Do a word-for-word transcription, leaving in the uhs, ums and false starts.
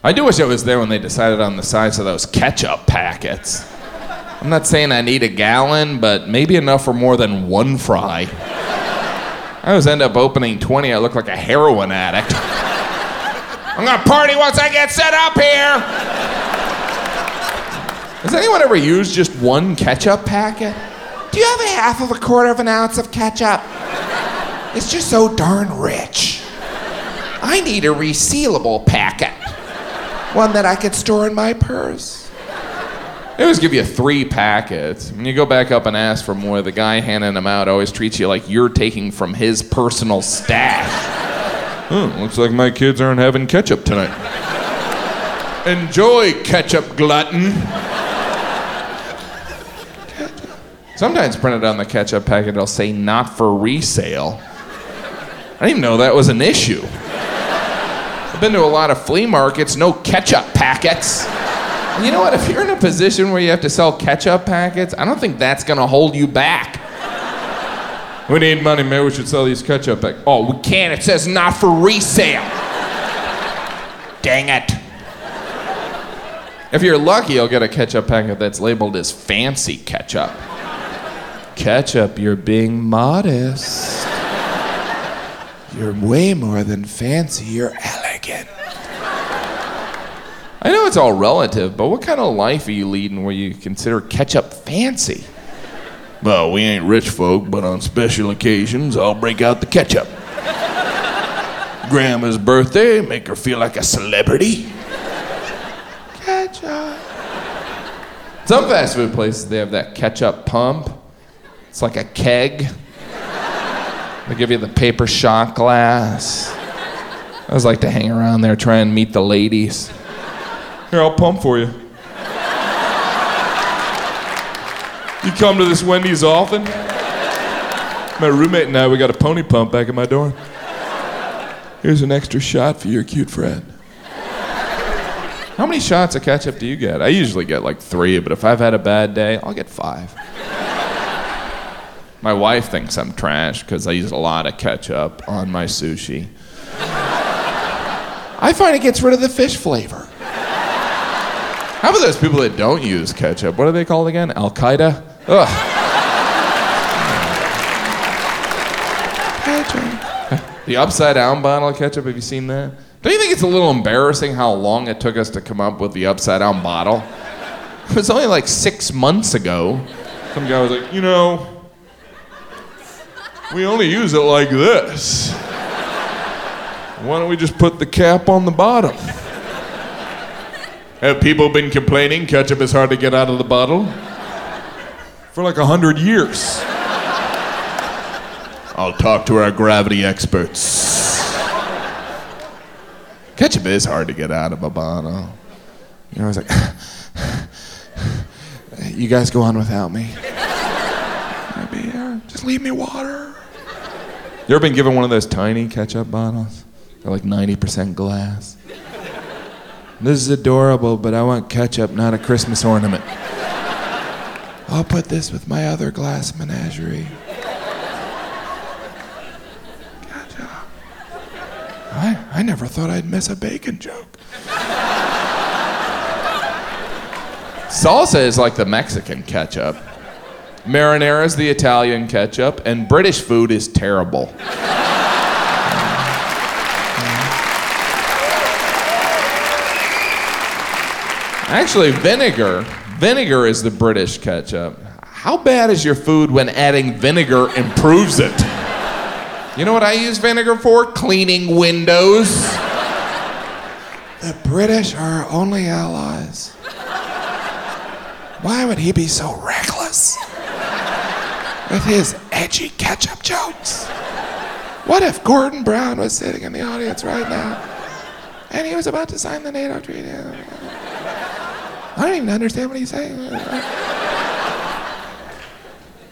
I do wish I was there when they decided on the size of those ketchup packets. I'm not saying I need a gallon, but maybe enough for more than one fry. I always end up opening twenty. I look like a heroin addict. I'm gonna party once I get set up here. Has anyone ever used just one ketchup packet? Do you have a half of a quarter of an ounce of ketchup? It's just so darn rich. I need a resealable packet. One that I could store in my purse. They always give you three packets. When you go back up and ask for more, the guy handing them out always treats you like you're taking from his personal stash. Oh, looks like my kids aren't having ketchup tonight. Enjoy, ketchup glutton. Sometimes printed on the ketchup packet, it'll say not for resale. I didn't even know that was an issue. I've been to a lot of flea markets, no ketchup packets. And you know what? If you're in a position where you have to sell ketchup packets, I don't think that's gonna hold you back. We need money, maybe we should sell these ketchup packets. Oh, we can't, it says not for resale. Dang it. If you're lucky, you'll get a ketchup packet that's labeled as fancy ketchup. Ketchup, you're being modest. You're way more than fancy, you're elegant. I know it's all relative, but what kind of life are you leading where you consider ketchup fancy? Well, we ain't rich folk, but on special occasions, I'll break out the ketchup. Grandma's birthday, make her feel like a celebrity. Ketchup. Some fast food places, they have that ketchup pump. It's like a keg. They give you the paper shot glass. I always like to hang around there, try and meet the ladies. Here, I'll pump for you. You come to this Wendy's often? My roommate and I, we got a pony pump back at my door. Here's an extra shot for your cute friend. How many shots of ketchup do you get? I usually get like three, but if I've had a bad day, I'll get five. My wife thinks I'm trash because I use a lot of ketchup on my sushi. I find it gets rid of the fish flavor. How about those people that don't use ketchup? What are they called again? Al-Qaeda? Ugh. Ketchup. The upside down bottle of ketchup, have you seen that? Don't you think it's a little embarrassing how long it took us to come up with the upside down bottle? It was only like six months ago. Some guy was like, you know, we only use it like this. Why don't we just put the cap on the bottom? Have people been complaining ketchup is hard to get out of the bottle? For like a hundred years. I'll talk to our gravity experts. Ketchup is hard to get out of a bottle. You know, I was like, you guys go on without me. Maybe, uh, just leave me water. You ever been given one of those tiny ketchup bottles? They're like ninety percent glass. This is adorable, but I want ketchup, not a Christmas ornament. I'll put this with my other glass menagerie. Ketchup. I, I never thought I'd miss a bacon joke. Salsa is like the Mexican ketchup. Marinara is the Italian ketchup, and British food is terrible. Actually, vinegar, vinegar is the British ketchup. How bad is your food when adding vinegar improves it? You know what I use vinegar for? Cleaning windows. The British are our only allies. Why would he be so reckless with his edgy ketchup jokes? What if Gordon Brown was sitting in the audience right now and he was about to sign the NATO treaty? I don't even understand what he's saying.